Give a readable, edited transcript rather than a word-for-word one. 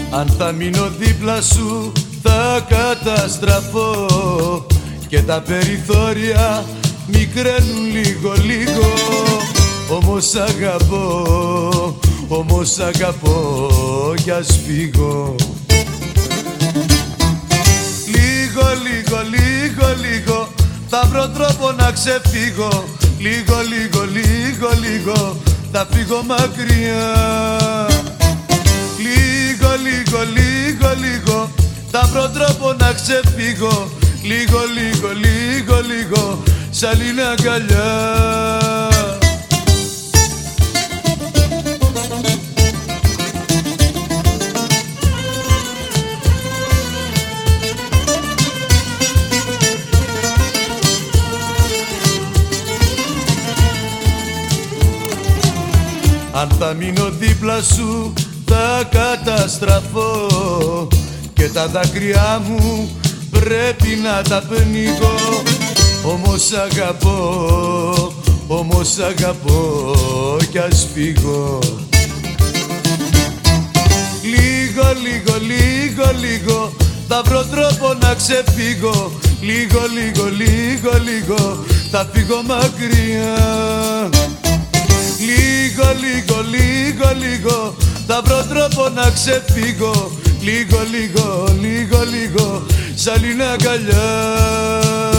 Αν θα μείνω δίπλα σου θα καταστραφώ και τα περιθώρια μικραίνουν λίγο λίγο. Όμως αγαπώ κι ας φύγω. Λίγο θα βρω τρόπο να ξεφύγω. Λίγο θα φύγω μακριά. Λίγο θα βρω τρόπο να ξεφύγω. Λίγο σ' άλλη αγκαλιά. Αν θα μείνω δίπλα σου θα καταστραφώ και τα δάκρυά μου πρέπει να τα πνίγω. Όμως αγαπώ κι ας φύγω. Λίγο θα βρω τρόπο να ξεφύγω. Λίγο θα φύγω μακριά. Λίγο θα βρω τρόπο να ξεφύγω. Λίγο σ' άλλη αγκαλιά.